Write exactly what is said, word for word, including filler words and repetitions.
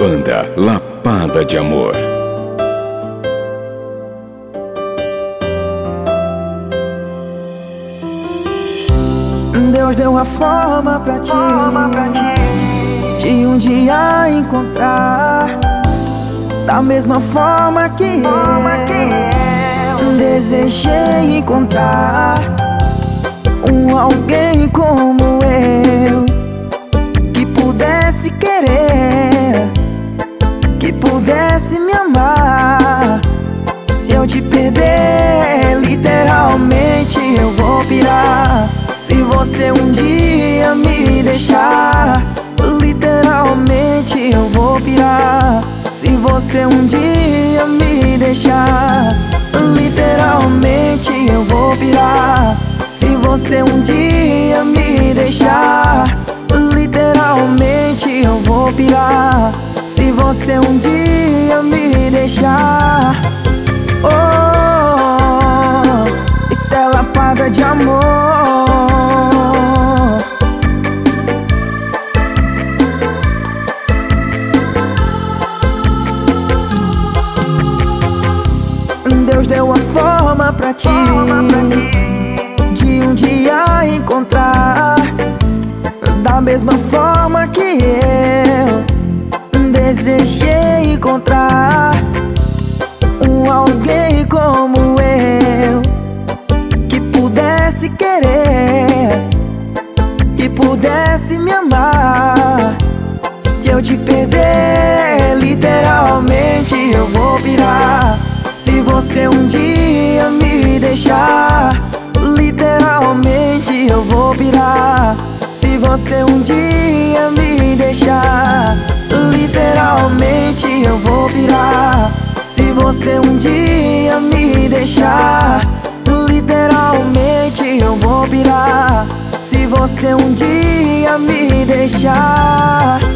Banda Lapada de Amor. Deus deu a forma pra ti, de um dia encontrar, da mesma forma que eu desejei encontrar um alguém como eu, que pudesse querer, que pudesse me amar. Se eu te perder, literalmente eu vou pirar. Se você um dia me deixar, literalmente eu vou pirar. Se você um dia me deixar, literalmente eu vou pirar. Se você um dia me deixar, literalmente eu vou pirar. Se você um dia me deixar, oh, isso é lapada de amor. Deus deu a forma pra ti, de um dia encontrar, da mesma forma que eu desejei encontrar um alguém como eu, que pudesse querer, que pudesse me amar. Se eu te perder, literalmente eu vou pirar. Se você um dia me deixar, literalmente eu vou pirar. Se você um dia me deixar, literalmente eu vou pirar. Se você um dia me deixar, literalmente eu vou pirar. Se você um dia me deixar,